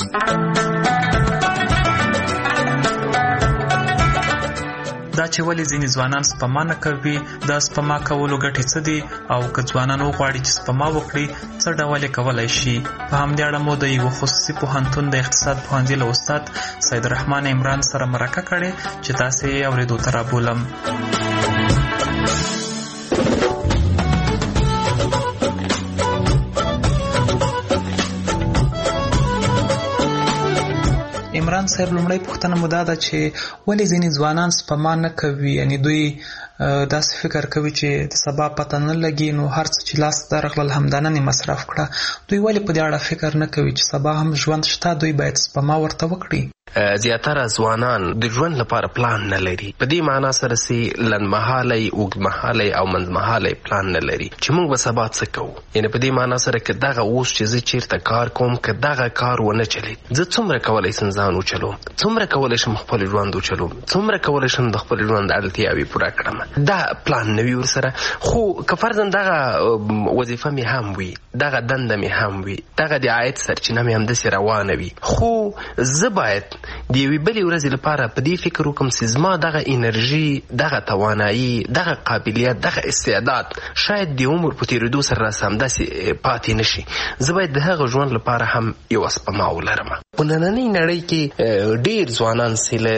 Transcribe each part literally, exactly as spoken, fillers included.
دا چې ولې ځینې ځوانان سپما نه کوي، د سپما کولو ګټې څه دي، او که ځوانان وغواړي چې سپما وکړي څه ډول یې کولی شي. په همدې اړه مو د یوه خصوصي پوهنتون د اقتصاد پوهنځي له استاد سید الرحمن عمران سره مرکه کړې چې تاسې یې اورېدو ته رابولم. عمران صاحب، لومړی پوښتنه مو دا ده چې ولې ځینې ځوانان سپما نه کوي، یعنی دوی داسې فکر کوي چې د سبا پته نه لګي، نو هر څه چې لاس ته درغلل همدا نن یې مصرف کړه. دوی ولې په دې اړه فکر نه کوي چې سبا هم ژوند شته، دوی باید سپما ورته وکړي؟ زیاتره ځوانان د ژوند لپاره پلان نه لري. په دې معنا سره چې لنډمهالی، اوږدمهالی او منځمهالی پلان نه لري چې موږ به سبا څه کوو. یعنې په دې معنا سره که دغه اوس چې زه چیرته کار کوم، که دغه کار ونه چلید، زه څومره کولی شم ځان وچلوم، څومره کولی شم خپل ژوند وچلوم، څومره کولی شم د خپل ژوند اړتیاوې پوره کړم. دا پلان نه وي ورسره. خو که فرضاً دغه وظیفه مې هم وي، دغه دنده مې هم وي، دغه د عاید سرچینه مې همداسې روانه وي، خو زه باید د یوې بلې ورځې لپاره په دې فکر وکړم چې زما دغه انرژي، دغه توانایي، دغه قابلیت، دغه استعداد شاید د عمر په تېرېدو سره راسه همداسې پاتې نه شي. زه باید د هغه ژوند لپاره هم یوه سپما ولرم. په نننۍ نړۍ کې ډېر ځوانان چې له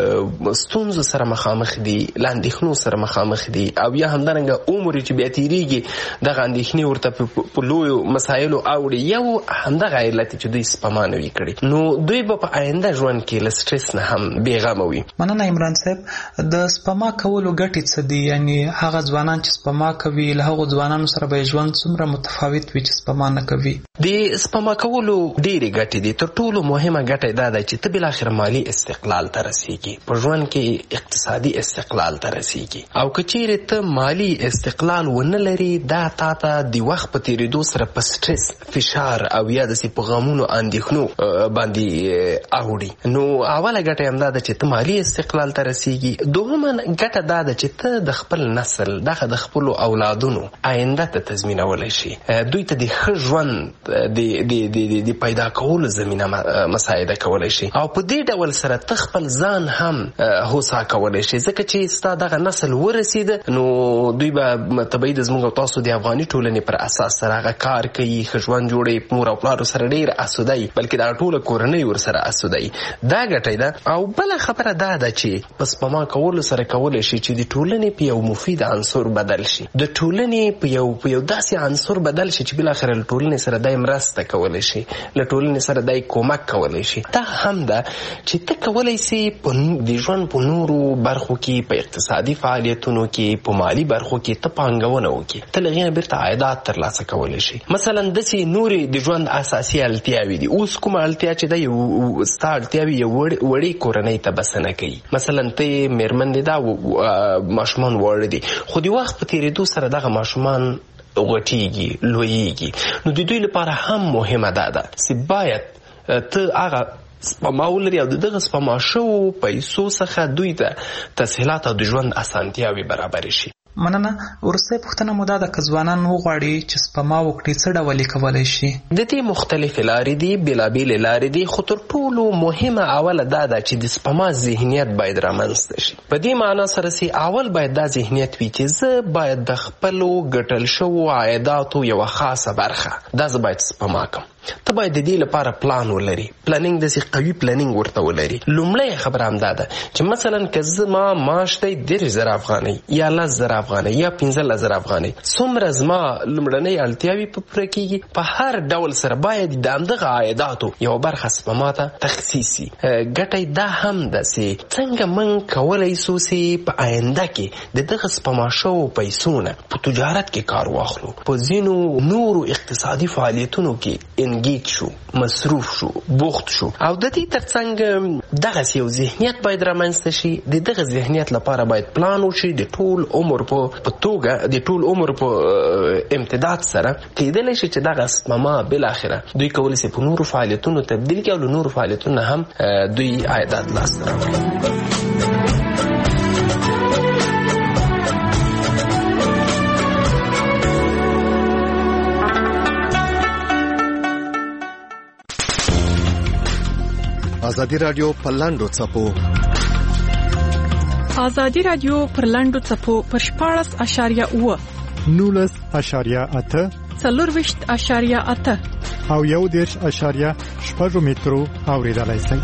ستونزو سره مخامخ دي، له اندېښنو سره مخامخ دي، او یا همدارنګه عمر چې بیا تېرېږي دغه اندېښنې ورته په لویو مسایلو اوړي. یو همدغه علت چې دوی سپما نه وي کړې، نو دوی به په آینده ژوند کې له سټرس نه هم بېغمه وي. مننه عمران صاحب. د سپما کولو ګټې څه دي؟ یعنې هغه ځوانان چې سپما کوي له هغو ځوانانو سره به ژوند څومره متفاوت وي چې سپما نه کوي؟ د سپما کولو ډېرې ګټې دي. تر ټولو مهمه ګټه دا ده چې ته بالاخره مالي استقلال ته رسېږي، په ژوند کې اقتصادي استقلال ته رسېږي. او که چیرې ته مالي استقلال ونه لري، دا تا ته د وخت په تېرېدو سره په سټرس، فشار او یا داسې په غمونو، اندېښنو باندې اوړي. نو اوله ګټه هم دا ده چې ته مالي استقلال ته رسېږي. دوهمه ګټه دا ده چې ته د خپل نسل، دغه د خپلو اولادونو آینده ته تضمینولی شي، دوی ته د ښه ژوند د پیدا کولو زمینه مساعده کولی شي. او په دې ډول سره ته خپل ځان هم هوسا کولی شي، ځکه چې ستا دغه نسل ورسېده، نو دوی به طبیعي د زموږ او تاسو د افغاني ټولنې پر اساس سره هغه کار کوي، ښه ژوند جوړوي، مور او پلارو سره ډېر اسوده وي، بلکې دا ټوله کورنۍ ورسره اسوده وي. دا ګټه ده. او بله خبره دا ده چې په سپما کولو سره کولی شي چې د ټولنې په یو مفید عنصر بدل شي، د ټولنې په یو په یو داسې عنصر بدل شي چې بالاخره له ټولنې سره دای مرسته کولی شي، له ټولنې سره دای کومک کولی شي. دا هم ده چې ته کولی سي د ژوند په نورو برخو کې، په اقتصادي فعالیتونو کې، په مالي برخو کې ته پانګونه وکړي، ته له هغې نه بیرته عایدات ترلاسه کولی شي. مثلا داسې نورې د ژوند اساسي اړتیاوې دي. اوس کومه اړتیا چې ده یو ستا اړتیاوې یو وړې کورنۍ ته بسنه کوي. مثلا ته مېرمن دې دا ماشومان واړه دي، خو د وخت په تېرېدو سره دغه ماشومان غټېږي، لویېږي. نو د دوی لپاره هم مهمه دا ده چې باید ته هغه سپما ولري او د دغه سپما شوو پیسو څخه دوی ته تسهیلات او د ژوند اسانتیاوې برابرې شي. مننه. وروستۍ پوښتنه مو دا ده که ځوانان وغواړي چې سپما وکړي څه ډول یې کولی شي؟ د دې مختلفې لارې دي، بېلابېلې لارې دي، خو تر ټولو مهمه اوله دا ده چې د سپما ذهنیت باید رامنځته شي. په دې معنا سره چې اول باید دا ذهنیت وي چې زه باید د خپلو ګټل شوو عایداتو یوه خاصه برخه دا زه باید سپما کړم. ته باید د دې لپاره پلان ولري، پلانینګ داسې قوي پلانینګ ورته ولري. لومړی خبره هم دا ده چې مثلا که زما معاش دی دېرش زره افغانۍ یا لس زره افغانۍ یا پنځلس زره افغانۍ، څومره زما لومړنۍ اړتیاوې په پوره کېږي، په هر ډول سره باید د همدغه عایداتو یوه برخه سپما ته تخصیص شي. ګټه دا هم ده چې څنګه موږ کولی شو چې په آینده کې د دغه سپما شوو پیسو نه په تجارت کې کار واخلو، په ځینو نورو اقتصادي فعالیتونو کې انګیج شو، مصروف شو، بوخت شو. او د دې ترڅنګ دغسې یو ذهنیت باید رامنځته شي. د دغه ذهنیت لپاره باید پلان وشي د ټول عمر په توګه، د ټول عمر په امتداد سره کېدلی شي چې دغه سپما بالاخره دوی کولی شي په نورو فعالیتونو تبدیل کړي او له نورو فعالیتونو هم دوی عایدات لاسته راوړي. ازادي رادیو په لاندو څپو ازادي رادیو پر لاندو څپو پر شپاړس اشاریه اوه نولس اشاریه اته څلورویشت اشاریه اته او یو دېرش اشاریه شپږ مترو اوریدلای شئ.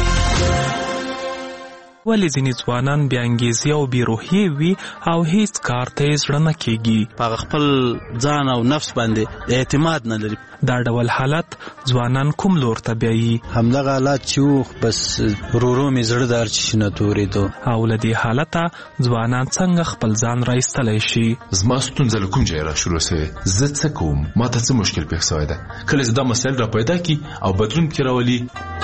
ولې ځینې ځوانان بې انګیزې او بې روحیې وي او هیڅ کار ته یې زړه نه کېږي؟ په خپل ځان او نفس باندې اعتماد نه لري. دا ډول حالت ځوانان کوم لور ته بیایي؟ همدغه حالات چې وو بس ورو مې زړه دار چې نه تورېدو. او له دې حالته ځوانان څنګه خپل ځان راایستلی شي؟ زما ستونزه له کوم ځایه راشروع سوې؟ زه څه کوم؟ ما ته څه مشکل پېښ سوی ده؟ کله چې دا مسایل را پیدا کړي او بدلون پکې راولي.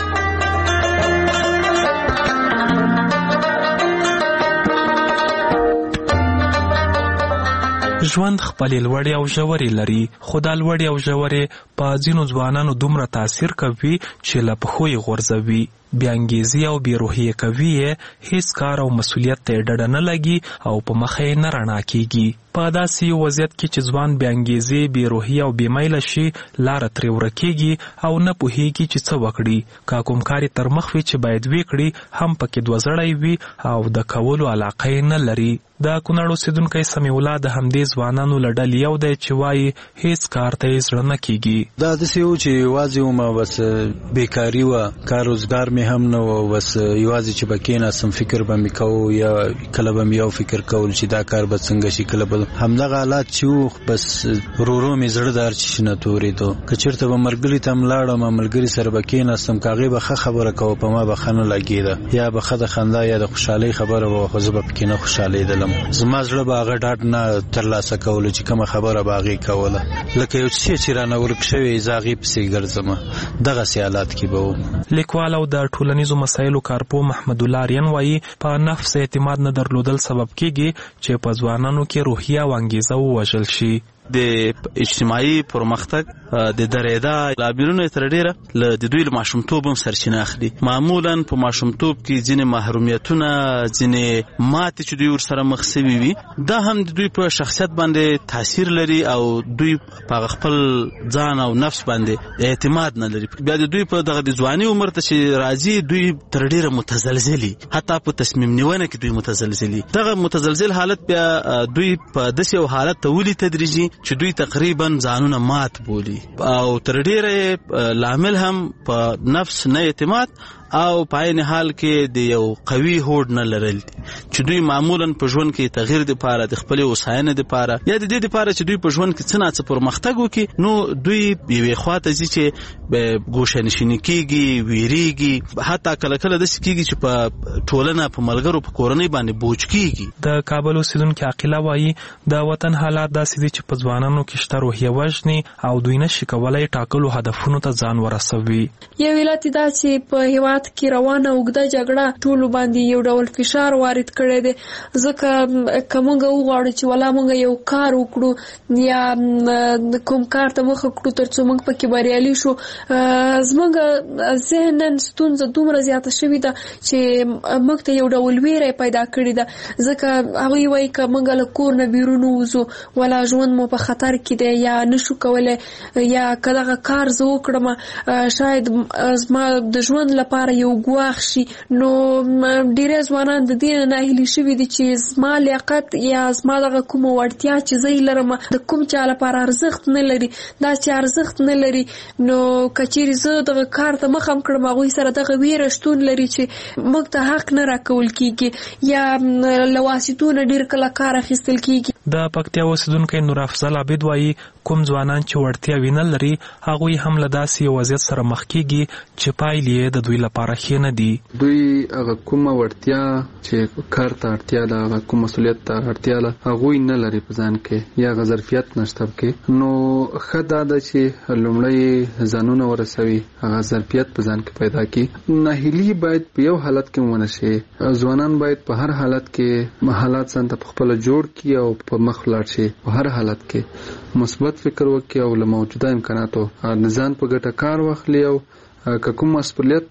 ژوند خپلې لوړې او ژورې لري، خو دا لوړې او ژورې په ځینو ځوانانو دومره تاثیر کوي چې له پښو یې غورځوي. بې انګیزې او بې روحیې کوي یې، هیڅ کار او مسؤلیت ته یې ډډه نه لګي او په مخه یې نه رڼا کېږي. په داسې یو وضعیت کې چې ځوان بې انګیزې، بې روحیې او بې میله شي، لاره ترې ورکېږي او نه پوهېږي چې څه وکړي. که کوم کار یې تر مخ وي چې باید ویې کړي، هم پکې دوه زړی وي او د کولو علاقه یې نه لري. د کونړ اوسېدونکی سمیع الله د همدې ځوانانو له ډلې یو دی چې وایي هیڅ کار ته یې زړه نه کېږي. دا داسې و چې یوازې ومه، بس بېکاري وه، کار روزګار مې هم نه و، بس یوازې چې به کېناستم فکر به مې کوو، یا کله به مې یو فکر کول چې دا کار به څنګه شي، کله به همدغه حالات چې وو بس ورو ورو مې زړه دار چې نه تورېدو. که چېرته به ملګري ته هم لاړم، ملګري سره به کېناستم، که هغې به ښه خبره کوه په ما به ښه نه لګېده، یا به ښه د خندا یا د خوشحالۍ خبره به وه، خو زه به پکې نه خوشحالېدلم. زما زړه به هغه ډاډ نه ترلاسه کوله چې کومه خبره به هغې کوله، لکه یو څه چې رانه ورک شوی زه هغې پسې ګرځم. دغسې حالات کې به وم. لیکوال او د ټولنیزو مسایلو کارپوه محمد الله آریان وایي په نفس اعتماد نه درلودل سبب کېږي چې په ځوانانو کې روحیه او انګیزه ووژل شي. د اجتماعي پرمختګ د درېدا لاملونه تر ډیره له د دوی له ماشومتوب هم سرچینه اخلي. معمولا په ماشومتوب کې ځینې محرومیتونه، ځینې ماتې چې دوی ورسره مخ سوي وي، دا هم د دوی په شخصیت باندې تاثیر لري او دوی په خپل ځان او نفس باندې اعتماد نه لري. بیا د دوی په دغه د ځواني عمر ته چې راځي، دوی تر ډیره متزلزلي، حتی په تصمیم نیونه کې دوی متزلزلي. دغه متزلزل حالت بیا دوی په داسې یو حالت ته ولي تدریجي چې دوی تقریبا ځانونه مات بولي، او تر ډیره لامل هم په نفس نه اعتماد او په عین حال کې د یو قوي هوډ نه لرل دي چې دوی معمولا په ژوند کې تغییر لپاره، د خپل وساینې لپاره، یا د دې لپاره چې دوی په ژوند کې څه نه څه پرمختګ وکړي، نو دوی یوې خواته ځي چې ګوښه‌نشیني کېږي، ویریږي، حتی کله کله داسې کېږي چې په ټولنه، په ملګرو، په کورنۍ باندې بوج کېږي. د کابل اوسېدونکي عاقله وایي د وطن حالات داسې دي چې په ځوانانو کې شته روحیه وژني او دوی نشي کولی ټاکلو هدفونو ته ځان ورسوي. یو علت دا چې په هېواد کې روانه اوږده جګړه ټولو باندې یو ډول فشار وارد کړی دی، ځکه که موږ وغواړو چې ولا موږ یو کار وکړو یا کوم کار ته مخه کړو تر څو موږ پکې بریالي شو، زموږ ذهنن ستونزه دومره زیاته شوې ده چې موږ ته یو ډول ویره پیدا کړې ده. ځکه هغوی وایي که موږ له کور نه بیرون ووځو، ولا ژوند مو په خطر کې دی، یا نشو کولی، یا که دغه کار زه وکړم شاید زما د ژوند لپاره یو ګواښ شي. نو ډېری ځوانان د دې نه ناهیلي شوي دي چې زما لیاقت یا زما دغه کومه وړتیا چې زه یې لرم د کوم چا لپاره ارزښت نه لري. دا چې ارزښت نه لري، نو که چیرې زه دغه کار ته مخ هم کړم، هغوی سره دغه ویره شتون لري چې موږ ته حق نه راکول کېږي، یا له واسطو نه ډېر کله کار اخیستل کېږي. د پکتیا اوسېدونکی نور افضل عابد وایي کوم ځوانان چې وړتیاوې نه لري، هغوی هم له داسې یو وضعیت سره مخ کېږي چې پایلې یې د دوی لپاره ښې نه دي. دوی هغه کومه وړتیا چې کار ته اړتیا ده، هغه کوم مسؤلیت ته اړتیا ده، هغوی نه لري په ځان کې، یا هغه ظرفیت نشته پکې. نو ښه دا ده چې لومړی ځانونه ورسوي، هغه ظرفیت په ځان کې پیدا کړي. ناهیلي باید په یو حالت کې ونه شي. ځوانان باید په هر حالت کې حالات ځان ته خپله جوړ کړي او په مخ ولاړ شي. په هر حالت کې مثبت فکر وکړي او له موجوده امکاناتو ځان په ګټه کار واخلي او که کوم مسؤلیت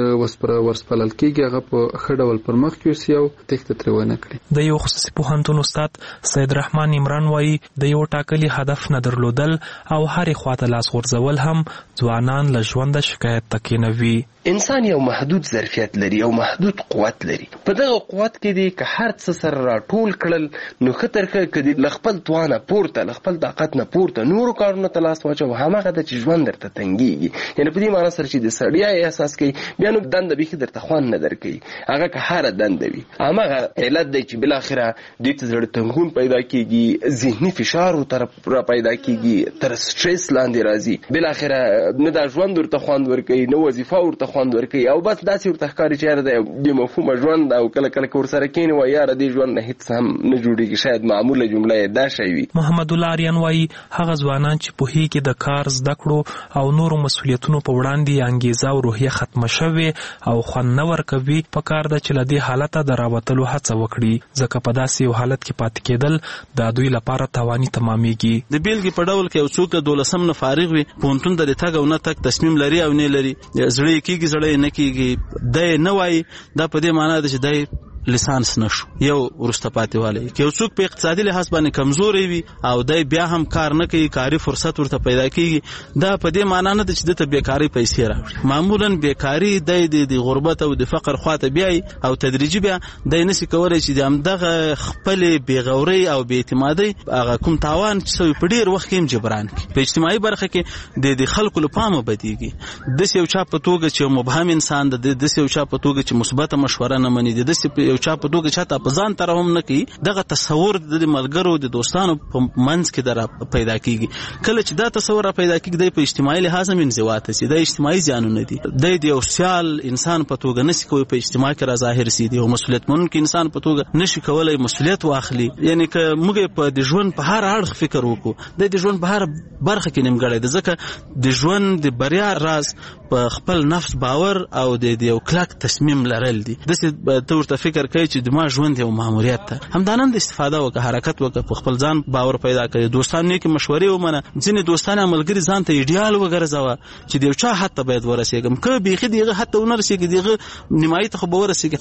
ورسپارل کېږي هغه په ښه ډول پر مخ یوسي او تېښته ترې ونه کړي. د یو خصوصي پوهنتون استاد سید رحمان عمران وایي د یو ټاکلي هدف نه درلودل او هرې خواته لاس غورځول هم ځوانان له ژونده شکایت ته کېنوي. انسان یو محدود ظرفیت لري او محدود قوت لري. په دغه قوت کې دی که هر څه سره راټول کړل نو ښه تر ښه که دي له خپل توانه پورته له خپل طاقت نه پورته نورو کارونو ته لاس واچوه هماغه ده چې ژوند درته تنګېږي. یعنې په دې معنی سره چې د ستړیا احساس کوي بیا نو دنده بیخي درته خوند نه درکوي. هغه که هره دنده وي هماغه علت دی چې بالاخره دوی ته زړه تنګون پیدا کېږي، ذهني فشار ورته را پیدا کېږي، تر سټرس لاندې راځي. بالاخره نه دا ژوند ورته خوند ورکوي نه وظیفه ورته خوند ورکوي او بس داسې ورته ښکاري چې یاره د بې مفهومه ژوند او کله کله که ورسره کښېني وایي یاره دې ژوند نه هېڅ هم نه جوړېږي. شاید معموله جمله یې دا شی وي. محمد الله آریان وایي هغه ځوانان چې پوهېږي د کار زده کړو او نورو مسؤلیتونو په وړاندې انګیزه او روحیه ختمه شوې او خوند نه ورکوي په کار ده چې له دې حالته د راوتلو هڅه وکړي ځکه په داسې یو حالت کې پاتې کېدل د دوی لپاره تاواني تمامېږي. د بیلګې په ډول کې یو څوک د دولسم نه فارغ وي پوهنتون ته د تګ او نه تګ تصمیم لري او نه لري، زړه یې کېږي زړه یې نه کېږي، دی نه وایي دا په دې معنا ده چې دی لسانس نشو یو وروسته پاتې والی. که یو څوک په اقتصادي لحاظ باندې کمزوری وي او دی بیا هم کار نه کوي کاري فرصت ورته پیدا کېږي دا په دې معنا نه ده چې دته بیکاري پیسې راوړي. معمولا بیکاري دی د غربت او د فقر خواته بیایي او تدریجي بیا دی نسي کولی چې د همدغه خپلې بېغورۍ او بېاعتمادۍ هغه کوم تاوان چې سوی په ډېر وخت کې هم جبران کړي. په اجتماعي برخه کې د خلکو له پامه بدېږي. داسې یو چا په توګه چې مبهم انسان ده، داسې یو چا په توګه چې مثبته مشوره نه مني، داسې یو چا په توګه چاته په ځان طرف هم نه کوي، دغه تصور د ملګرو د دوستانو په منځ کې در پیدا کېږي. کله چې دا تصور را پیدا کېږي دی په اجتماعي لحاظ هم انزوا ته سي، دا اجتماعي زیانونه دي. دی د یو سیال انسان په توګه نشي کولی په اجتماع کې را ظاهر سي، د یو مسؤلیت منونکي انسان په توګه نشي کولی مسؤلیت واخلي. یعنې که موږ په د ژوند په هر اړخ فکر وکړو دی د ژوند په هر برخه کې نیمګړی ده ځکه د ژوند د بریا راز په خپل نفس باور او د یو کلک تصمیم لرل دي. داسې ته ورته فکر کوي چې د ما ژوند یو ماموریت ده، همدانن د استفاده وکړه، حرکت وکړه، په خپل ځان باور پیدا کړي، دوستان نیکې مشورې ومنه. ځینې دوستان او ملګري ځان ته ایډیال وګرځوه چې د یو چا حد ته باید ورسېږم، که بیخي د هغه حد ته ونه رسېږي د هغه نیمایي ته خو به ورسېږي.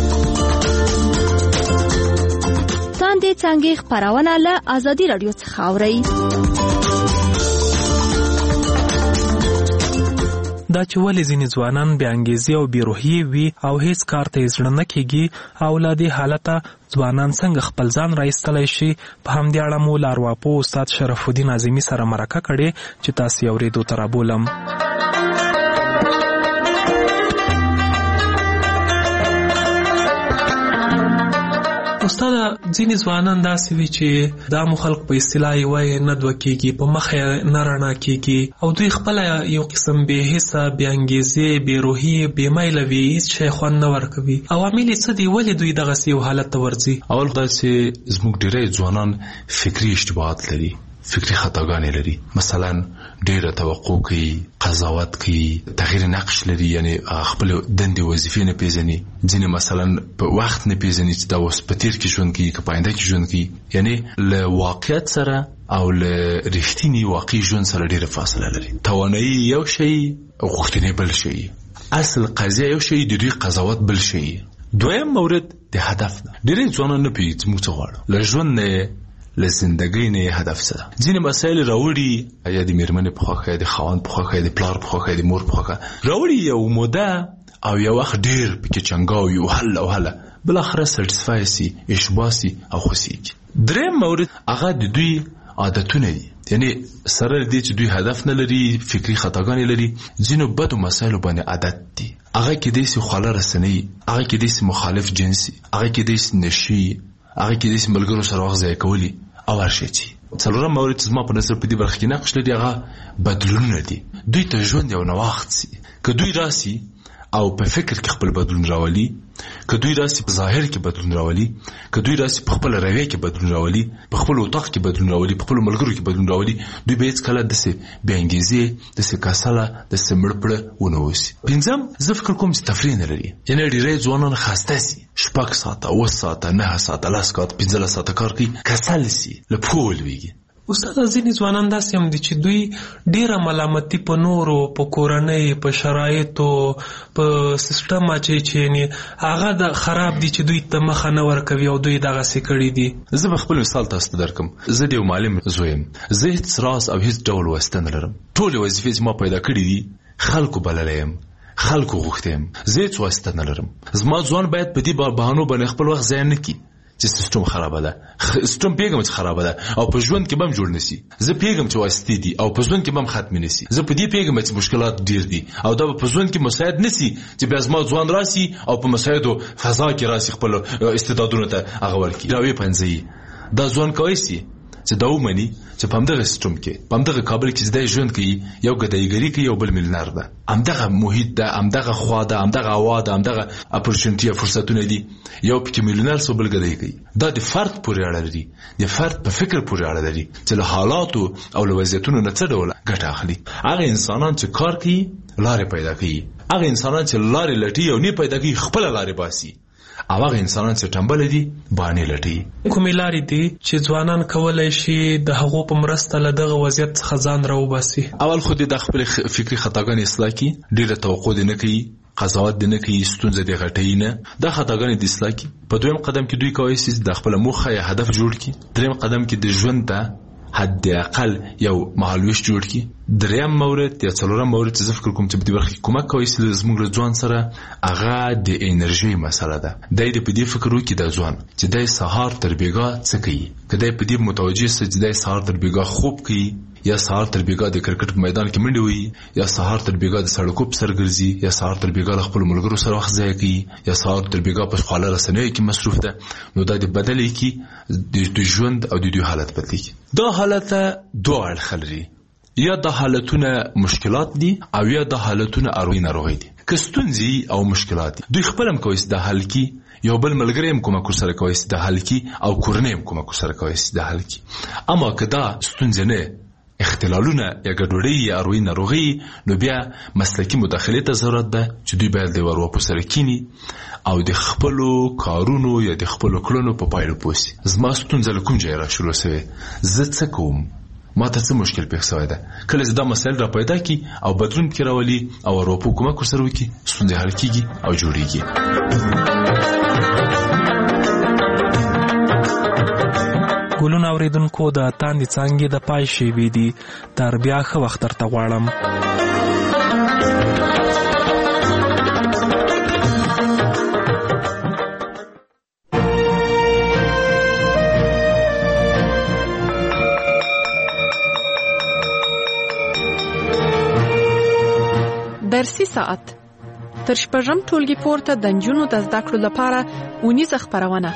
څاندې څانګې خپرونه له ازادي راډیو څخه اورئ. دا چې ولې ځینې ځوانان بې انګیزې او بې روحیې وي او هیڅ کار ته یې زړه نه کېږي او له دې حالته ځوانان څنګه خپل ځان را ایستلی شي، په همدې اړه مو له ارواپوه استاد شرف الدین اعظمي سره مرکه کړې چې تاسې یې اورېدو ته رابولم. استاد ځینې ځوانان داسې وي چې دا مو خلق په اصطلاح یې وایي نه دوه کېږي، په مخ یې نه رڼا کېږي او دوی خپله یو قسم بې حسه، بې انګیزې، بې روحیې، بې میله وي، هېڅ شی خوند نه ورکوي. عوامل یې څه دي؟ ولې دوی دغسې یو حالت ته ورځي؟ اول دا چې زموږ ډېری ځوانان فکري اشتباهات لري، فکري خطاګانې لري. مثلا ډېره توقع کوي، قضاوت کوي، تغییر نقش لري، یعنی خپل دندې وظیفې نه پیژني. ځینې مثلا په وخت نه پیژني چې دا اوس په تېر کې ژوند کوي که په آینده کې ژوند کوي. یعنی له واقعیت سره او له رښتیني واقعي ژوند سره ډېره فاصله لري. توانایي یو شی، غوښتنې بل شی، اصل قضیه یو شی، د دوی قضاوت بل شی. دویم مورد د هدف نه. ډېری ځوانان نه پوهېږي چې موږ څه غواړو له ژوند نه، له زندګۍ نه هدف څه ده. ځینې مسایل راوړي، یا د مېرمنې په خوښه، د خاوند په خوښه، د پلار په خوښه، د مور په خوښه راوړي، یو موده او یو وخت ډېر پکې چنګاو یو هله او هله بالاخره سټسفای سي، اشباه سي او خوښېږي. درېیم مورد هغه د دوی عادتونه دي. یعنی سره دې چې دوی هدف نه لري، فکري خطاګانې لري، ځینو بدو مسایلو باندې عادت دي. هغه کېدای سي خواله رسنۍ، هغه کېدای سي مخالف جنسي، هغه کېدای سي نشي، هغه کېدای سي ملګرو سره وخت ضایع کولی او هر شی چې. څلورم مورد چې زما په نظر په دې برخه کې نقش لري هغه بدلونونه دي. دوی ته ژوند یو نوښت سي. که دوی راسي او په فکر کې خپل بدلون راولي، که دوی راسي په ظاهر کې بدلون راولي، که دوی راسي په خپل رویه کې بدلون راولي، په خپل اتاق کې بدلون راولي، په خپل ملګرو کې بدلون راولي، دوی به هېڅکله داسې بې انګیزې، داسې کسله، داسې مړپړه ونه اوسي. پنځم، زه فکر کوم چې تفریح نه لري. یعنې ډېری ځوانان خسته سي، شپږ ساعته، اوه ساعته، نهه ساعته، لس ساعته، پنځلس ساعته کار کوي، کسل سي، له پښو ولوېږي. استاد ځینې ځوانان داسې هم دي چې دوی ډیره ملامتي په نورو په کورنۍ په شرایطو په سیستم اچي چې هغه د خراب دي چې دوی ته مخه نه ورکوي او دوی دغسې کړي دي. زه به خپل مثال تاسو ته درکم. زه د یو معلم زوی یم. زه هېڅ راز او هېڅ ډول واسطه نه لرم. ټولې وظیفې چې ما پیدا کړي دي خلکو بللی یم، خلکو غوښتی یم. زه هېڅ واسطه نه لرم. زما ځوان باید په دې بهانو باندې خپل وخت ضایع نه کړي چې سیستم خرابه ده. سیستم پیغام چې خرابه ده او په ژوند کې به هم جوړ نشي. زه پیغام چې واسطې دي او په ژوند کې به هم ختم نشي. زه په دې پیغام چې مشکلات ډیر دي او دا په ژوند کې مساعد نشي چې بیا زما ځوان راسي او په مساعدو فضا کې راسي خپل استعدادونو ته هغه ورکړي. راوي پنځي دا ځوان کوي چې دا ومني چې په همدغه سیستم کې په همدغه کابل کې زده ژوند کوي، یو ګدایګري کوي، یو بل میلیونر ده. همدغه محیط ده، همدغه خوا ده، همدغه هوا ده، همدغه اپورچونټي فرصتونه دي. یو پکې میلیونر سو بل ګدای کوي. دا د فرد پورې اړه لري، د فرد په فکر پورې اړه لري چې له حالاتو او له وضعیتونو نه څه ډول ګټه اخلي. هغه انسانان چې کار کوي لارې پیدا کوي، هغه انسانان چې لارې لټي او نه پیدا کوي خپل لارې باسي، او هغه انسانان چې ټمبل دي باندې لټي. کومې لارې دي چې ځوانان کولای شي د هغو په مرسته له دغه وضعیت څخه ځان راوباسي؟ اول خو د خپل فکري خطاګانې اصلاح کړي، ډېره توقع دې نه کوي، قضاوت دې نه کوي، ستونزه دې غټوي نه. دا خطاګانې دې اصلاح کړي. په دویم قدم کې دوی کولی شي د خپله موخه یا هدف جوړ کړي. دریم قدم کې د ژوند ته حد اقل یو مهالویش جوړ کړي. دریم مورد یا څلورم مورد چې زه فکر کوم چې په دې برخه کې کومک کوي چې زموږ له ځوان سره هغه د انرژي مسله ده. دی دې په دې فکر وکړي د ځوان چې دی سهار تر بېګا څه کوي. که دی په دې متوجه سي چې دی سهار تر بېګا خوب کوي، یا سهار تر بېګا د کرکټ په میدان کې منډې وهي، یا سهار تر بېګا د سړکو په سر ګرځي، یا سهار تر بېګا له خپلو ملګرو سره وخت ضایع کوي، یا سهار تر بېګا په خواله رسنیو کې مصروف ده، نو دا د بدلې کې د ژوند او د دوی حالت بدلېږي. دا حالت دوه اړخه لري. یا دا حالتونه مشکلات دي او یا دا حالتونه اروي ناروغي دي. که ستونزې او مشکلات دي دوی خپل هم کوي چې د حل کی، یو بل ملګری هم کومک ورسره کوي چې د حل کی، او کورنۍ هم کومک ورسره کوي چې د حل کی. اما که دا ستونزې نه اختلالونه یا ګډوډي یا اروي ناروغي، نو بیا مسلکي مداخلې ته ضرورت ده چې دوی باید د ورو په سره کینی او د خپلو کارونو یا د خپلو کړنو په پایله پوه شي. زما ستونزه له کوم ځای را شروع شوې، زه څه کوم، ما ته څه مشکل پیښ شوی ده. کله چې دا مسایل را پیدا کی او بدلون پکې راولي او ورو په کومک ورسره وکړي، ستونزې حل کېږي او جوړېږي. ګلونه اورېدونکو د تاندې څانګې د پای شیبې دي. تر بیا ښه وخت درته غواړم. درسي ساعت تر شپږم ټولګي پورته د نجونو د زده کړو لپاره اونیزه خپرونه.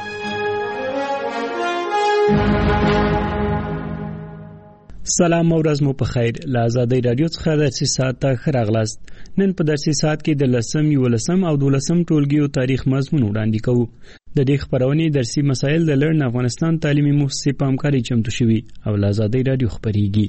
سلام او ورځ مو په خیر. له آزادۍ رادیو څخه درسي ساعت ته ښه راغلاست. نن په درسي ساعت کې د لسم، یولسم او دولسم ټولګیو تاریخ مضمون وړاندې کوو. د دې خپرونې درسي مسایل د لړن افغانستان تعلیمي مؤسسې په همکارۍ چمتو شوي او له آزادۍ رادیو خپرېږي.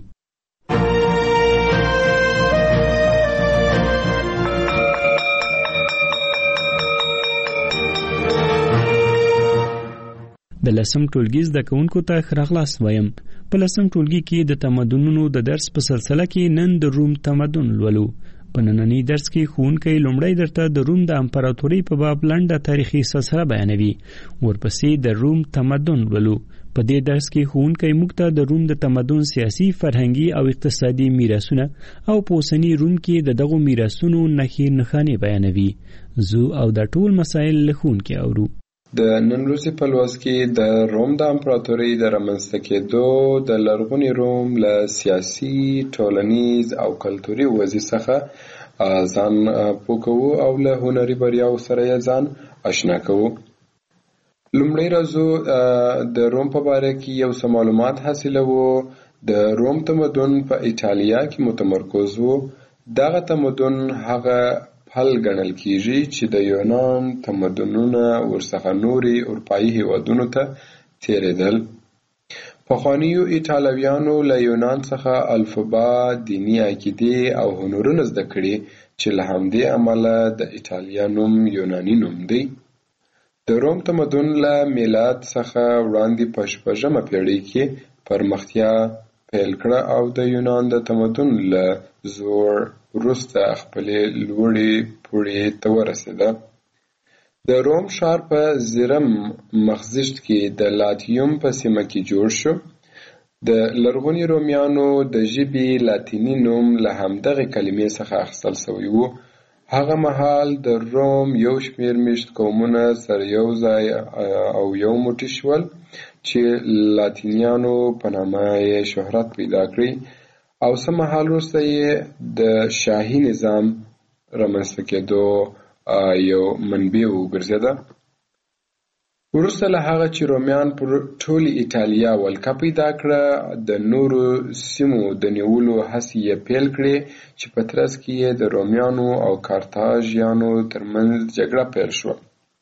د لسم ټولګي زده کوونکو ته ښه راغلاست وایم. په لسم ټولګي کې د تمدنونو د درس په سلسله کې نن د روم تمدن لولو. په نننی درس کې ښوونکی لومړی درته د روم د امپراتورۍ په باب لنډه تاریخي سلسله بیانوي، ورپسې د روم تمدن لولو. په دې درس کې ښوونکی موږ ته د روم د تمدن سیاسي، فرهنګي او اقتصادي میراثونه او په اوسني روم کې د دغو میراثونو نښې نښانې بیانوي. زه او دا ټول مسایل له ښوونکي اورو. د نن ورځې په لوست کې د روم د امپراتورۍ د رامنځته کېدو د لرغوني روم له سیاسي، ټولنیز او کلتوري وضعې څخه ځان پوه کوو او له هنري بریاو سره یې ځان آشنا کوو. لومړی راځو د روم په باره کې یو څه معلومات حاصلوو. د روم تمدن په ایټالیا کې متمرکز و. دغه تمدن هغه حل ګڼل کیږي چې د یونان تمدنونه ورڅخه نوري اروپایي هیوادونو ته تیریدل. پخوانیو ایټالویانو له یونان څخه الفبا، دیني عقیدې او هنرونه زده کړي چې له همدې امله د ایټالیا نوم یوناني نوم دی. د روم تمدن له میلاد څخه وړاندې په شپږمه پیړۍ کې پرمختیا پیل کړه او د یونان د تمدن له زوړ وروسته خپلې لوړې پوړې ته ورسېده. د روم ښار په زیرم مخزیشت کې د لاتیوم په سیمه کې جوړ شو. د لرغوني رومیانو د ژبې لاتیني نوم له همدغې کلمې څخه اخیستل شوی و. هغه مهال د روم یو شمېر میشت قومونه سره یو ځای او یو موټی شول چې لاتینیانو په نامه یې شهرت پیدا کړی او څه مهال وروسته یې د شاهي نظام رامنځته کېدو یو منبع وګرځېده. وروسته له هغه چې رومیان پر ټولې ایټالیا ولکه پیدا کړه، د نورو سیمو د نیولو هڅې یې پیل کړې چې په ترڅ کې یې د رومیانو او کارتاژیانو ترمنځ جګړه پیل شوه.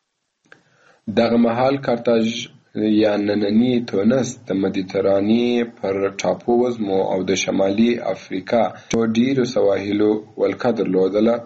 دغه مهال کارتاژ یا نننی تونس د مدیترانې پر ټاپو وزمو او د شمالي افریقا ډیرو سواحلو ولکه درلودله.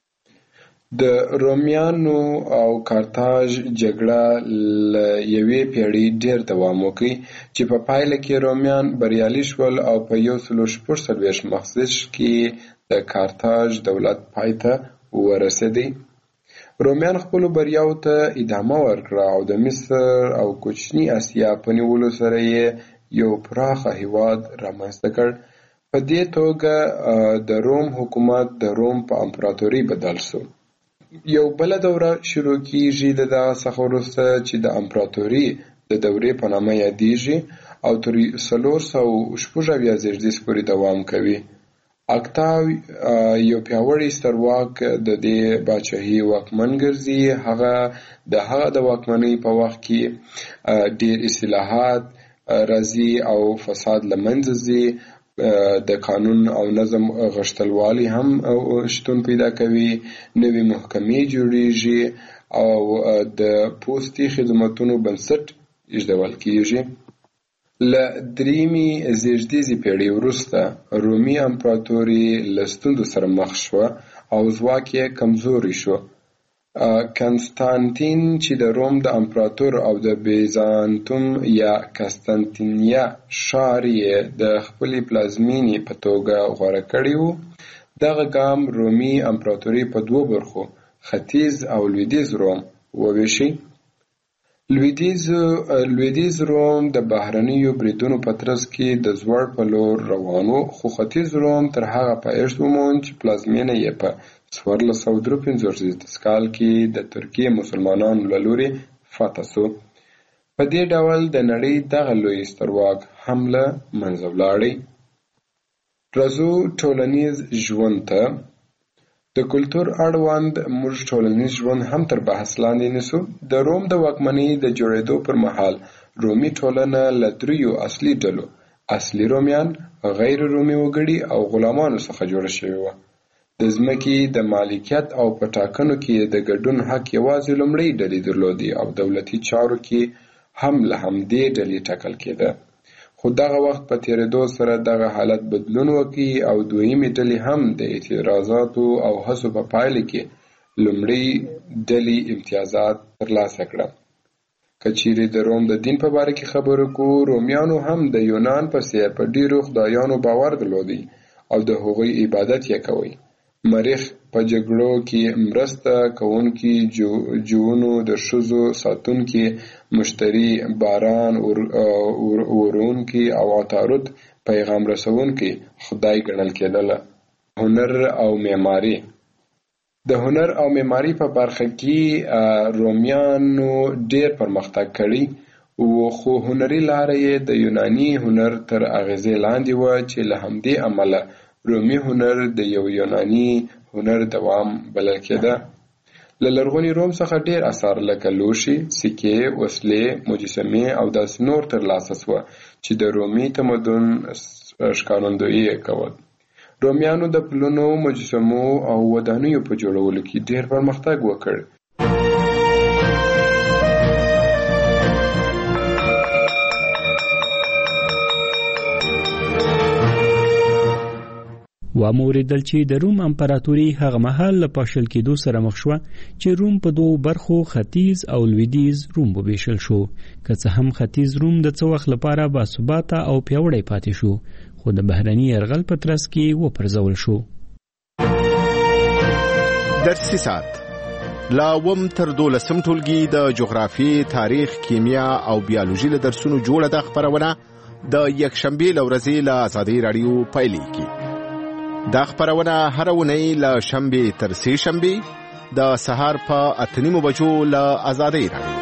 د رومیانو او کارتاژ جګړه له یوې پیړۍ ډیر دوام وکړ چې په پایله کې رومیان بریالي شول او په یو سل شپږ څلوېښت مخزیشت کې د کارتاژ دولت پای ته ورسېدی. رومیان خپلو بریاو ته ادامه ورکړه او د مصر او کوچني اسیا په نیولو سره یې یو پراخه هیواد رامنځته کړ. په دې توګه د روم حکومت د روم په امپراتوري بدل شو. یو بله دوره شروع کیږي د دغه څخه وروسته چې د امپراتوري د دورې په نامه یادیږي او تر څلور سوه شپږ اویا زېږدیز پورې دوام کوي. اکتاو یو پیاوړی سترواک د دې پاچاهۍ واکمن ګرځي. هغه د هغه د واکمنۍ په وخت کې ډېر اصلاحات راځي او فساد له منځه ځي. د قانون او نظم غښتلوالی هم شتون پیدا کوي. نوې محکمې جوړیږي او د پوستي خدمتونو بنسټ ایښودل کیږي. له دریمې زېږدیزې پیړۍ وروسته رومي امپراتوري له ستونزو سره مخ شوه او ځواک یې کمزوری شو. کنستانتین چې د روم د امپراتور او د بیزانتوم یا قسطنطنیه ښار یې د خپلې پلازمینې په توګه غوره کړی و. دغه ګام رومي امپراتوري په دوو برخو ختیځ او لویدیځ روم وویشي. لویدیځ روم د بهرنیو بریدونو په ترڅ کې د زوړ په لور روان و، خو ختیځ روم تر هغه پایښت وموند چې پلازمینه یې په څوارلس سوه درې پنځوس کال کې د ترکیې مسلمانانو له لوري فتح شو. په دې ډول د نړۍ دغه لوی سترواک هم له منځه ولاړی. راځو ټولنیز ژوند ته. د کلتور اړوند موږ ټولنیز ژوند هم تر بحث لاندې نیسو. د روم د واکمنۍ د جوړېدو پر مهال رومي ټولنه له دریو اصلي ډلو، اصلي رومیان، غیر رومي وګړي او غلامانو څخه جوړه شوې وه. د ځمکې د مالکیت او په ټاکنو کې د ګډون حق یوازې لومړۍ ډلې درلودې او دولتي چارو کې هم له همدې ډلې ټاکل کېده. خو دغه وخت په تېرېدو سره دغه حالت بدلون وکړي او دویمې ډلې هم د اعتراضاتو او هڅو په پایله کې لومړۍ ډلې امتیازات ترلاسه کړه. که چیرې د روم د دین په باره کې خبرې کوو، رومیانو هم د یونان په څېر په ډېرو خدایانو باور درلودی او د هغوی عبادت یې کوي. مریخ په جګړو کې مرسته کوونکي، جوونو د ښځو ساتونکي، مشتري، باران ورونکي او عطارد پیغام رسونکي خدای ګڼل کېدله. هنر او معماري. د هنر او معماري په برخه کې رومیانو ډېر پرمختګ کړی و، خو هنري لاره یې د یوناني هنر تر اغېزې لاندې وه چې له همدې امله رومي هنر د یو یوناني هنر دوام بلل کېده. له لرغوني روم څخه ډېر اثار لکه لوښي، سکې، وسلې، مجسمې او داسې نور ترلاسه شوه چې د رومي تمدن ښکارندویي یې کول. رومیانو د پلونو، مجسمو او ودانیو په جوړولو کې ډېر پرمختګ وکړ. واموریدل چې د روم امپراتوري هغه مهال له پاشل کېدو سره مخ شوه چې روم په دوو برخو ختیځ او لویدیځ روم وویشل شو. که څه هم ختیځ روم د څه وخت لپاره باثباته او پیاوړی پاتې شو، خو د بهرني یرغل په ترڅ کې وپرځول شو. درسي ساعت لا وم تر دولسم ټولګي د جغرافي، تاریخ، کیمیا او بیولوژي له درسونو جوړه د خبرونه د یکشنبه لورځي له آزادۍ رادیو پیلېږي. دا خبرونه هر اونۍ له شنبه تر سه شنبه د سهار په اته نیمو بجو له آزادۍ رادیو.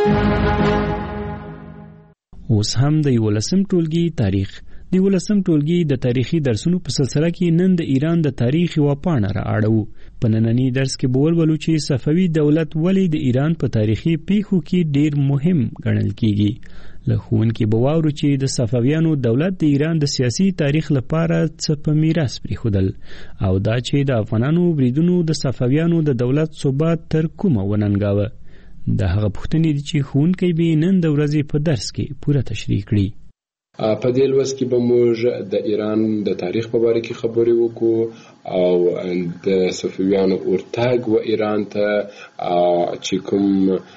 اوس هم د یولسم ټولګي تاریخ. د یولسم ټولګي د تاریخي درسونو په سلسله کې نن د ایران د تاریخ یوه پاڼه را اړوو. په ننني درس کې به ولولو چې صفوي دولت ولې د ایران په تاریخي پیښو کې ډیر مهم ګڼل کیږي. له ښوونکي به واورو چې د صفویانو دولت د ایران د سیاسي تاریخ لپاره څه په میراث پرېښودل او دا چې د افغانانو بریدونو د صفویانو د دولت ثبات تر کومه وننګاوه. دا هغه پوښتنې دي چې ښوونکی به نن د ورځې په درس کې پوره تشریح کړي. په دې لوست کې به موږ د ایران د تاریخ په اړه کې خبرې وکړو او د صفویانو ورتګ و ایران ته چې کوم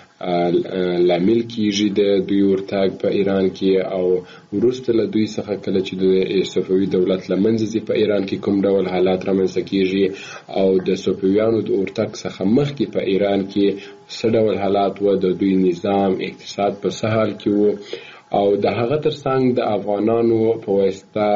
لامل کیږي د دوی ورتګ په ایران کې او وروسته له دوی څخه کله چې د صفوي دولت له منځه ځي په ایران کې کوم ډول حالات رامنځته کیږي او د صفویانو د ورتګ څخه مخکې په ایران کې څه ډول حالات و، د دوی نظام اقتصاد په څه حال کې و او د هغه ترڅنګ د افغانانو په واسطه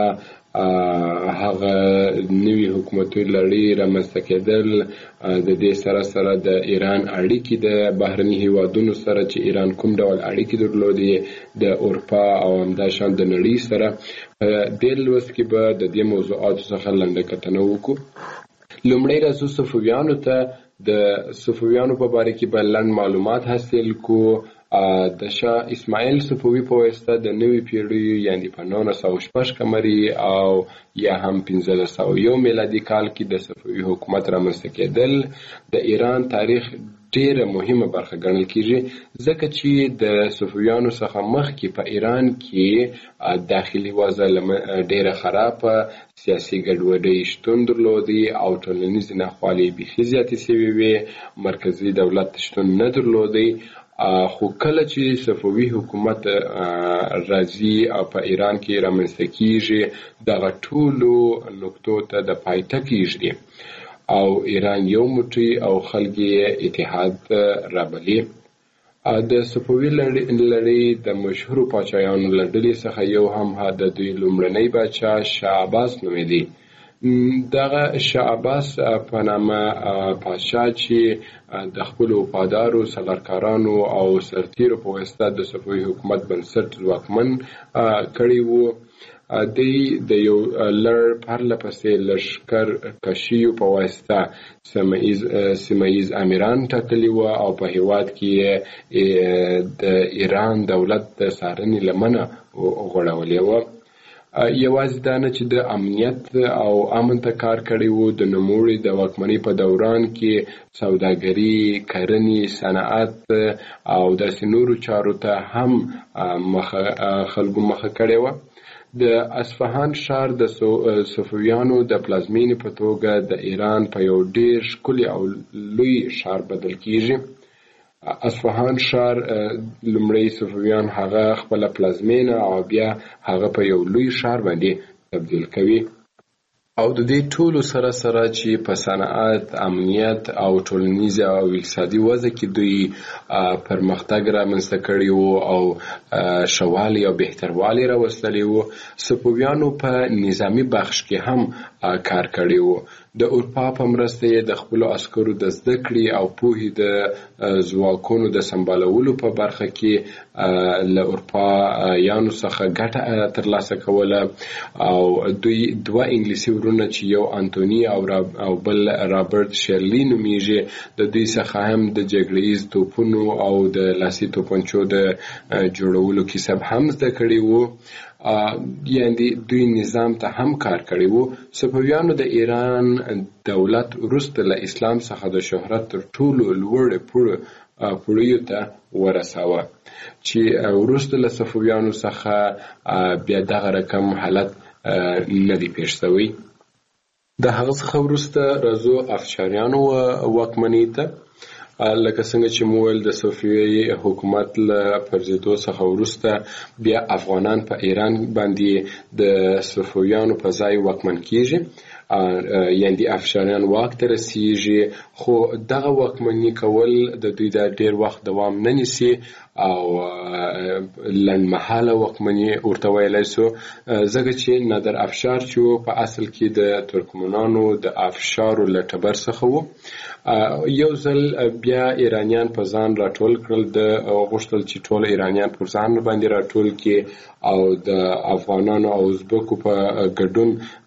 هغه نوي حکومتي لړۍ رامنځته کېدل، د دې سره سره د ایران اړیکې د بهرني هیوادونو سره چې ایران کوم ډول اړیکې درلودې د اروپا او همداشان د نړۍ سره. په دې لوست کې به د دې موضوعاتو څخه لنډه کتنه وکړو. لومړی راځو صفویانو ته. د صفویانو په باره کې به لنډ معلومات حاصل کو. د شاه اسماعیل صفوي په واسطه د نوې پیړۍ یعنی په نولس سوه شپږ قمري او یا هم پنځلس سوه یو میلادي کال کې د صفوي حکومت رامنځته کېدل د ایران تاریخ ډیره مهمه برخه ګڼل کیږي، ځکه چې د صفویانو څخه مخکې په ایران کې داخلي وضع ډیره خرابه، سیاسي ګډوډۍ شتون درلودي او ټولنیزې ناخوالې بیخي زیاتې شوې وې، مرکزي دولت شتون نه درلودي. خو کله چې صفوي حکومت راځي او په ایران کې رامنځته کیږي دغه ټولو نقطو ته د پای ټکی کیږي او ایران یو موټی او خلک اتحاد رابلي. د صفوي لړۍ د مشهورو پاچایانو له ډلې څخه یو هم د دوی لومړنی پاچا شاه عباس نومېده. دغه شاه عباس په نامه پاچا چې د خپل وفادارو سلاکارانو او سرتیرو په واسطه د صفوي حکومت بنسټ ځواکمن کړی وو. دی د یو لړ پرله پسې لښکر کشیو په واسطه سیمه ییز امیران ټاکلي وو او په هیواد کې د ایران دولت د څارنې لمنه غوړولې وه. یوازې دا نه چې د امنیت او امن ته کار کړی وو، د نوموړي د واکمنۍ په دوران کې سوداګري، کرنې، صنعت او داسې نورو چارو ته هم خلکو مخه کړې وه. د اصفهان ښار د صفویانو د پلازمینې په توګه د ایران په یو ډیر ښکلی او لوی ښار بدل کیږي. اصفهان ښار لومړی صفویان هغه خپله پلازمینه او بیا هغه په یو لوی ښار باندې تبدیل کوي او د دې ټولو سره سره چې په صنعت، امنیت او ټولنیز او اقتصادي وضع کې دوی پرمختګ رامنځته کړی وو او ښهوالی او بهتروالی راوستلی وو. صفویانو په نظامي بخش کې هم کار کړی وو. د اروپا په مرسته یې د خپلو عسکرو د زده کړې او پوهې د ځواکونو د سمبالولو په برخه کې له اروپایانو څخه ګټه ترلاسه کوله او دوی دوه انګلیسي ورونه چې یو انتوني او بل رابرټ شیرلي نومیږي د دوی څخه هم د جګړه ییز توپونو او د لاسي توپنچو د جوړولو کسب هم زده کړی وو. یعنی دوی نظام ته هم کار کړی وو. صفویانو د ایران دولت وروسته له اسلام څخه د شهرت تر ټولو لوړې پوړیو ته ورساوه چې وروسته له صفویانو څخه بیا دغه رقم حالت نه دی پېښ شوی. د هغه څخه وروسته راځو افشاریانو واکمنۍ ته. لکه څنګه چې مو ویل د صفوي حکومت له پرځېدو څخه وروسته بیا افغانان په ایران باندې د صفویانو په ځای واکمن کیږي، یعنی د افشاریان واک ته رسیږي. خو دغه واکمني کول د دوی د ډیر وخت دوام نه نیسي او لنډمهاله واکمني ورته ویلی سو، ځکه چې نادر افشار چې په اصل کې د ترکمنانو د افشارو له ټبر څخه و. یو ځل بیا ایرانیان په ځان راټول کړل، د غوښتل چې ټول ایرانیان پر ځان باندې راټول کړي او د افغانانو او ازبکو په ګډون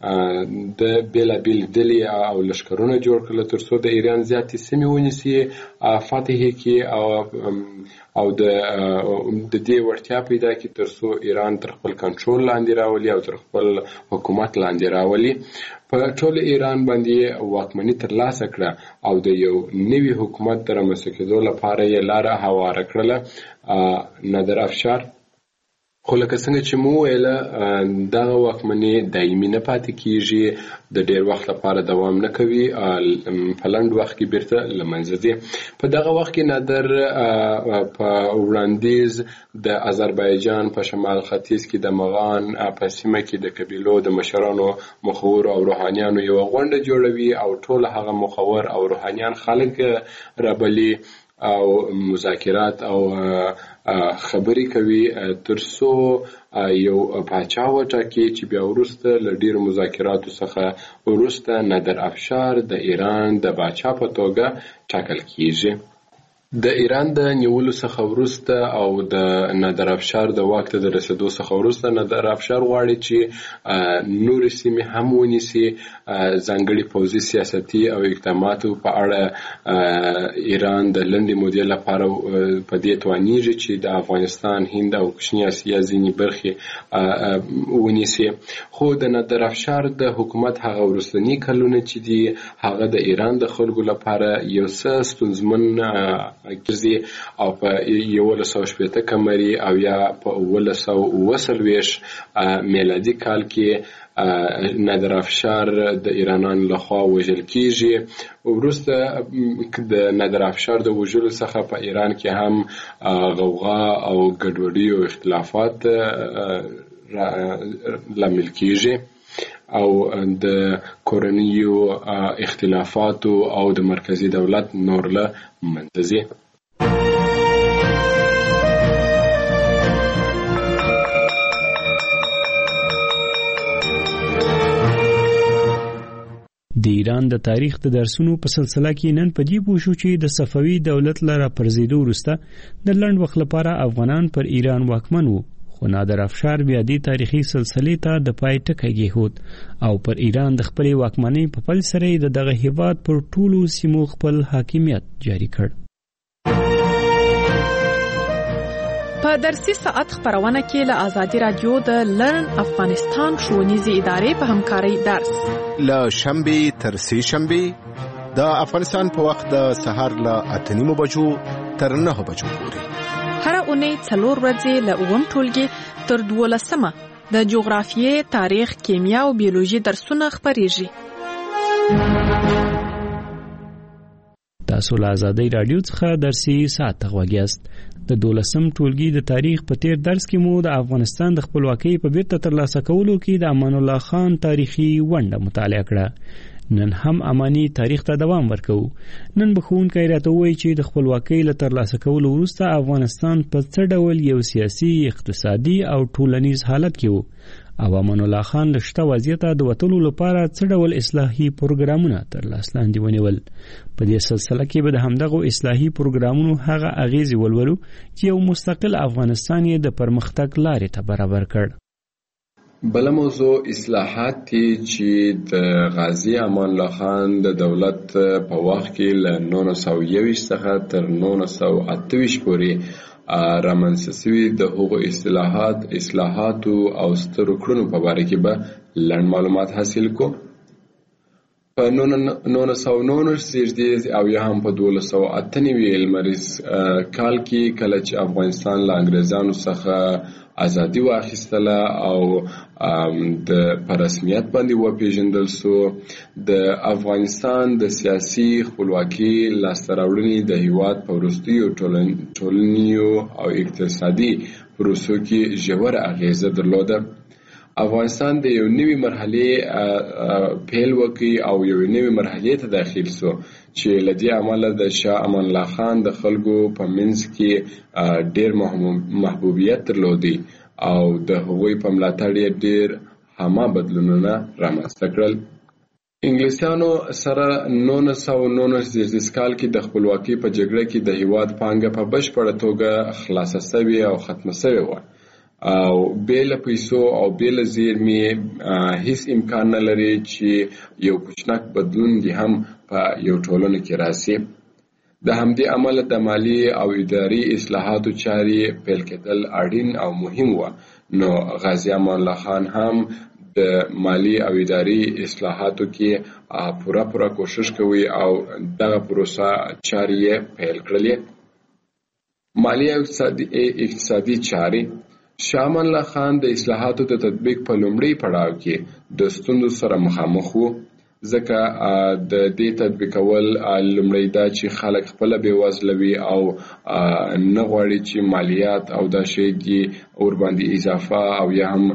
د بیلابیل ډلې او لښکرونه جوړ کړل تر څو د ایران زیاتې سیمې ونیسي، فتح یې کړي او او د د دې وړتیا پیدا کړي تر څو ایران تر خپل کنټرول لاندې راولي او تر خپل حکومت لاندې راولي. په ټول ایران باندې واکمني ترلاسه کړه او د یو نوي حکومت د رامنځته کېدو لپاره یې لاره هواره کړله نادر افشار. خو لکه څنګه چې مو ویله دغه واکمني دایمي نه پاتې کیږي، د ډیر وخت لپاره دوام نه کوي، په لنډ وخت کې بیرته له منځه ځي. په دغه وخت کې نادر په وړاندیز د آذربایجان په شمال ختیځ کې د مغان په سیمه کې د قبیلو د مشرانو، مخورو او روحانیانو یو غونډه جوړوي او ټول هغه مخور او روحانیان خلک رابلي او مذاکرات او خبرې کوي تر څو یو پاچا وټاکي چې بیا وروسته له ډیرو مذاکراتو څخه وروسته نادر افشار د ایران د پاچا په توګه ټاکل کیږي. د ایران د نیولو څخه وروسته او د نادر افشار د واک ته د رسیدو څخه وروسته نادر افشار غواړي چې نورې سیمې هم ونیسي. ځانګړي پوځي سیاستي او اقداماتو په اړه ایران د لنډې مودې لپاره په دې توانیږي چې د افغانستان، هند او کوچني اسیا ځینې برخې ونیسي. خو د نادر افشار د حکومت هغه وروستني کلونه چې دي هغه د ایران د خلکو لپاره یو څه ستونزمن ګرځي او په یولس سوه شپېته قمري او یا په اوولس سوه اوه څلوېښت میلادي کال کې نادر افشار د ایرانانو لخوا وژل کیږي. وروسته د نادر افشار د وژلو څخه په ایران کې هم غوغا او ګډوډي او اختلافات لامل کیږي او د کورنیو اختلافاتو او د مرکزی دولت نور له منځه ځي. د ایران د تاریخ د درسونو په سلسله کې نن په دې پوه شو چې د صفوي دولت له راپرځېدو وروسته د لنډ وخت لپاره افغانان پر ایران واکمن وو، خو نادر افشار بیا دې تاریخي سلسلې ته د پای ټکی کېښود او پر ایران د خپلې واکمنۍ په پل سره د دغه هېواد پر ټولو سیمو خپل حاکمیت جاري کړ. په درسي ساعت خبرونه کې له آزادي رادیو د لرن افغانستان ښوونیزې ادارې په همکارۍ درس له شنبې تر سې شنبې د افغانستان په وخت د سهار له اته نیمو بجو تر نهه بجو پورې هر اونۍ څلور ورځې له اووم ټولګي تر دولسمه د جغرافیې، تاریخ، کیمیا او بیولوژي درسونه خپریږي. تاسو له آزادۍ رادیو څخه درسي ساعت غوږ یاست. د دولسم ټولګي د تاریخ په تیر درس کې مو د افغانستان د خپلواکۍ په بیرته ترلاسه کولو کې د امان الله خان تاریخي ونډه مطالعه کړه. نن هم امانی تاریخ ته دوام ورکو. نن به ښوونکی راته وایي چې د خپلواکۍ له ترلاسه کولو وروسته افغانستان په څه ډول یو سیاسي، اقتصادي او ټولنیز حالت کې و او امان الله خان له شته وضعیته د وتلو لپاره څه ډول اصلاحي پروګرامونه تر لاس لاندې ونیول. په دې سلسله کې به د همدغو اصلاحي پروګرامونو هغه اغیزې ولولو چې یو مستقل افغانستان یې د پرمختګ لارې ته برابر کړ. بله موضوع اصلاحات دي چې د غازي امان الله خان د دولت په وخت کې له نولس سوه یوویشت څخه تر نولس سوه اته ویشت پورې رامنځته شوي د هغو اصلاحات اصلاحاتو او سترو کړنو په باره کې به لنډ معلومات حاصل کو. په نولس سوه نولس زیږدي او یا هم په دولس سوه اته نوي لمریز کال کې کله چې افغانستان له انګریزانو څخه ازادي واخیستله او د په رسمیت باندې وپېژندل سو، د افغانستان د سیاسي خپلواکي لاسته راوړنې د هیواد په وروستیو ټولنیزو او اقتصادي پروسو کې ژوره اغیزه درلوده. افغانستان د یو نوي مرحلې پیل وکړي او یو نوي مرحلې ته داخل سو چې له دې امله د شاه امان الله خان د خلکو په منځ کې ډېر محبوبیت درلودي او د هغوی په ملاتړ یې ډېر هامه بدلونونه رامنځته کړل. انګلیسانو سره نولس سوه نولس زیږدیز کال کې د خپلواکۍ په جګړه کې د هیواد پانګه په بشپړه توګه خلاصه سوې او ختمه سوې وه او بیل پیسو او بیل زیرمې هیڅ امکان نه لري چې یو کوچنک بدلون دی هم په یو ټولنه کې راسي. د همدې امله د مالی او اداري اصلاحاتو چارې پیل کېدل اړین او مهم وه. نو غازي امان الله خان هم د مالی او اداري اصلاحاتو کې پوره پوره کوشش کوي او دغه پروسه چارې پیل کړلې. مالی او اقتصادي چارې شاه امان الله خان د اصلاحاتو د تطبیق په لومړي پړاو کې د ستونزو سره مخامخ وو، ځکه د دې تطبیقول لومړی دا چې خلک خپله بېوزله وي او نه غواړي چې مالیات او دا شی دي ورباندې اضافه او یا هم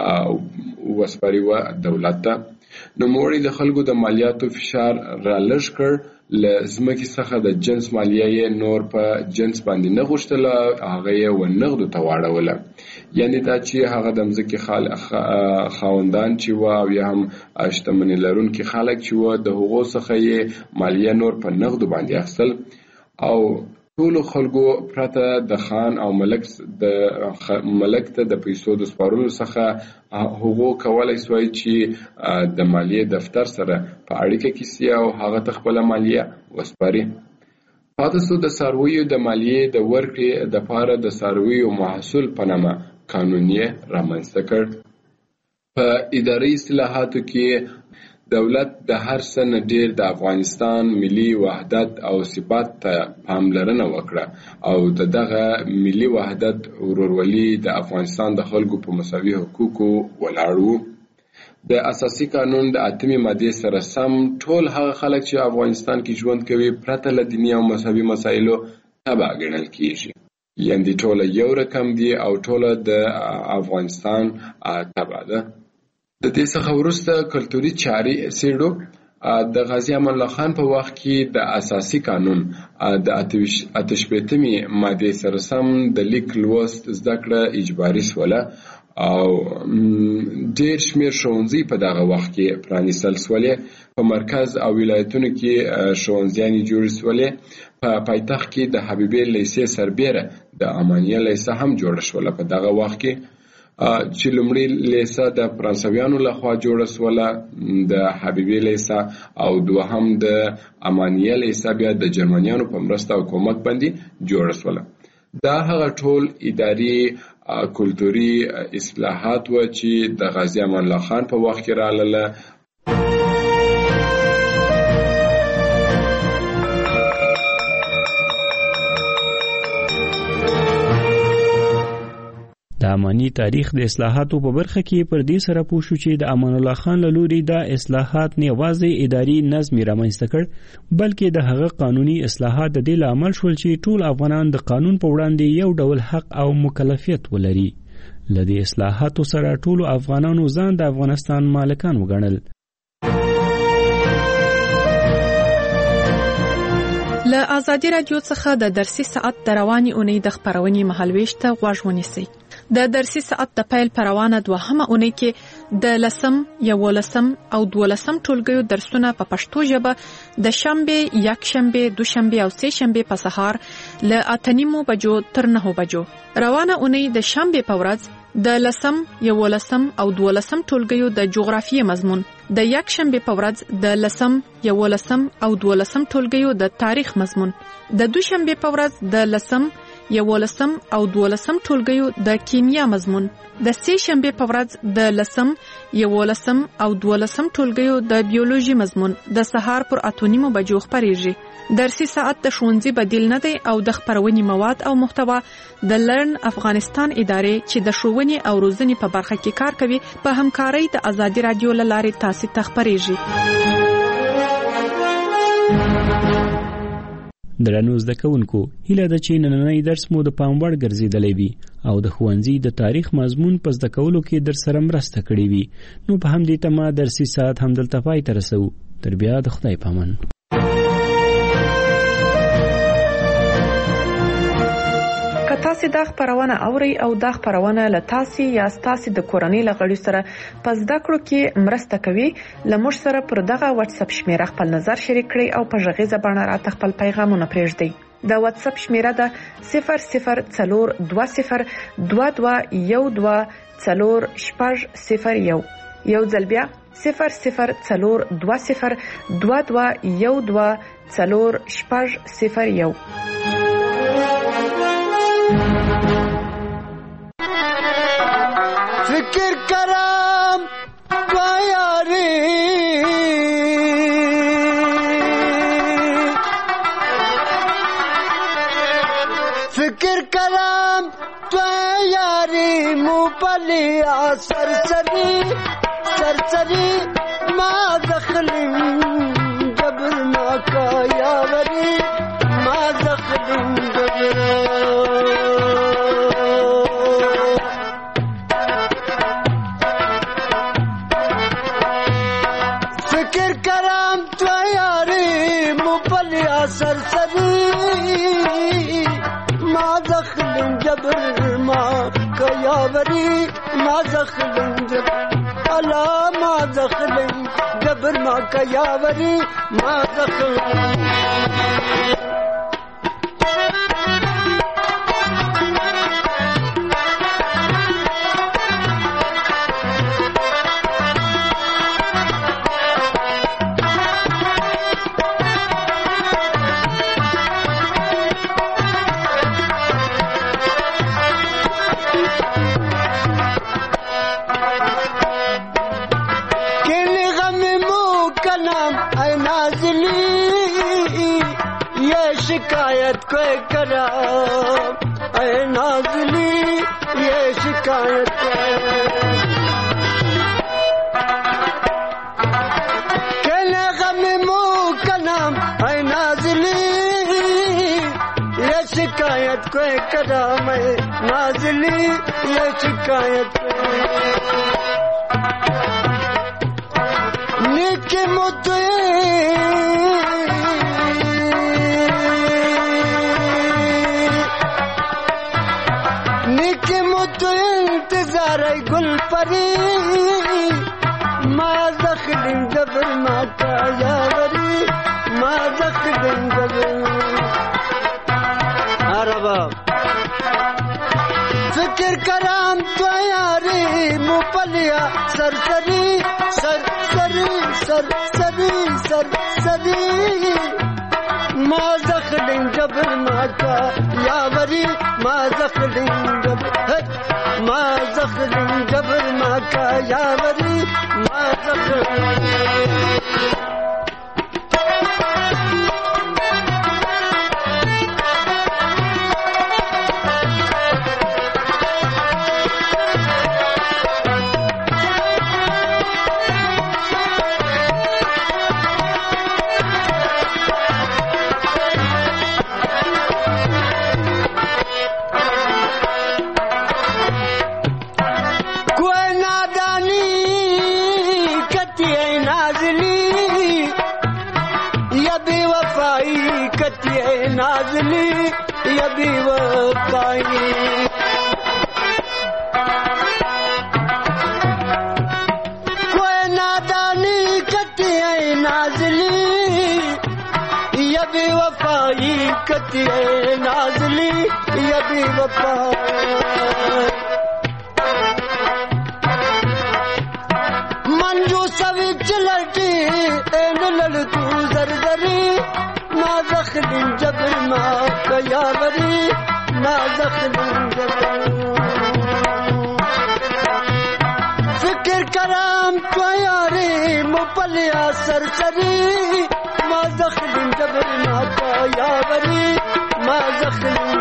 وسپاري وه دولت ته. نوموړي د خلکو د مالیاتو فشار را لږ کړ، له ځمکې څخه د جنس مالیه یې نور په جنس باندې نه غوښتله، هغه یې ونغدو ته واړوله. یعنې دا چې هغه د ځمکې خاوندان چې وه او یا هم شتمني لرونکي خلک چې وه د هغو څخه یې مالیه نور په نغدو باندې اخیستل او ټولو خلکو پرته د خان او ملک د ملک ته د پیسو د سپارلو څخه هغو کولی سوای چې د مالیې دفتر سره په اړیکه کې سي او هغه ته خپله مالیه وسپاري. پاتې سو د څارویو د مالیې د ورکړې دپاره د څارویو محصول په نامه قانون یې رامنځته کړ. په اداري اصلاحاتو کې دولت د هر څه نه ډېر د افغانستان ملي وحدت او ثبات ته پاملرنه وکړه او د دغه ملي وحدت ورورولي د افغانستان د خلکو په مساوي حقوقو ولاړ و. د اساسي قانون د اتمې مادې سره سم ټول هغه خلک چې افغانستان کې ژوند کوي پرته له دیني او مذهبي مسایلو تبع ګڼل کیږي، یعنې ټوله یو رقم دي او ټوله د افغانستان تبع ده. د دې څخه وروسته کلتوري چارې څېړو. د غازي امان الله خان په وخت کې د اساسي قانون د اته شپېتمې مادې سره سم د لیک لوست زده کړه اجباري سوله او ډېر شمېر ښوونځي په دغه وخت کې پرانیستل سولې. په مرکز او ولایتونو کې ښوونځیانې جوړې سولې. په پایتخت کې د حبیبې لیسې سربیره د امانیه لیسه هم جوړه شوله په دغه وخت کې، چې لومړی لیسه د فرانسویانو لخوا جوړه سوله، د حبیبې لیسه او دوهم د امانیه لیسه بیا د جرمنیانو په مرسته او کومک باندې جوړه سوله. دا هغه ټول اداري کلتوري اصلاحات و چې د غازي امان الله خان په وخت کې راغله. د اماني تاریخ د اصلاحاتو په برخه کې پر دې سره پوه شو چې د امان الله خان له لوري دا اصلاحات نه یوازې اداري نظم رامنځته کړ بلکې د هغه قانوني اصلاحات د دې لامل شول چې ټول افغانان د قانون په وړاندې یو ډول حق او مکلفیت ولري. لدې اصلاحاتو سره ټول افغانانو ځان د افغانستان مالکان وګڼل. له ازادي رادیو څخه د درسي ساعت د رواني اونۍ د خبرونې مهالويش ته غوږ ونیسئ. د درسي ساعت د پیل پروانه دوهمه اونۍ کې د لسم، یولسم او دولسم ټولګیو درسونه په پښتو ژبه د شنبه، یک شنبه، دوشنبه او سه شنبه په سهار له اته نیمو بجو تر نهو بجو. روانه اونۍ د شنبه په ورځ د لسم، یولسم او دولسم ټولګیو د جغرافیې مضمون، د یک شنبه په ورځ د لسم، یولسم او دولسم ټولګیو د تاریخ مضمون، د دوشنبه په ورځ د لسم، یولسم او دولسم ټولګیو د کیمیا مضمون، د سې شنبه په ورځ د لسم، یولسم او دولسم ټولګیو د بیولوژي مضمون د سهار پر اته نیمو بجو خپرېږي. درسي ساعت د ښوونځي بدیل نه دی او د خپرونې مواد او محتوا د لرن افغانستان ادارې چې د ښوونې او روزنې په برخه کې کار کوي په همکارۍ د ازادي رادیو له لارې تاسو ته خپرېږي. درنو زده کوونکو، هیله ده چې نننی درس مو د پام وړ ګرځېدلی وي او د ښوونځي د تاریخ مضمون په زده کولو کې در سره مرسته کړې وي. نو په همدې تمه درسي ساعت همدلته پای ته رسوو. تر بیا د خدای پامان. که تاسو دا خبرونه اوري او دا خبرونه له تاسو یا تاسو د کورنۍ لغړی سره پس دا کړو کې مرسته کوي، لمر سره پر دغه واتس اپ شمیره خپل نظر شریک کړئ او په ژغیزه باندې راته خپل پیغامونه پرېږدئ. د واتس اپ شمیره ده صفر صفر څلور دوه صفر دوه دوه یو دوه څلور شپږ صفر یو. یو ځل بیا صفر صفر څلور دوه صفر دوه دوه یو دوه څلور شپږ صفر یو. فکر کرم تو یاری فکر کرم تو یاری مو پلیا سرسری سرسری ما دخلیم جبر ما کا یاوری ما دخلیم جبر سرسری ما دخلن جبر ما کیاوری ما دخلن جبر الا ما دخلن جبر ما کیاوری ما دخلن शिकायत कोई करा ऐ नाज़ली ये शिकायत कहने गम मुँह का नाम ऐ नाज़ली ये शिकायत कोई करा मैं नाज़ली ये शिकायत निके मुझे गुल परी माँ दखलिन जबर माँ का यावरी माँ दखलिन जबर अरबा फिक्र कराम तो यारी मुपलिया सरसरी सरसरी सरसरी सरसरी माँ दखलिन जबर माँ का यावरी माँ दखलिन जबर ما زخر جبر ما کا یاوری ما زخر नाज़ली ये भी वफ़ाई कोई नादानी कती है नाज़ली ये भी वफ़ाई कती है नाज़ली ये भी वफ़ाई मंजू सभी चलती एन ललतू जरजरी ما دخلن جبر ما کیاوری ما زخلم جبل فکر کرم تو یاری مپلیا سرسری ما زخلم جبل ما تا یاوری ما زخلم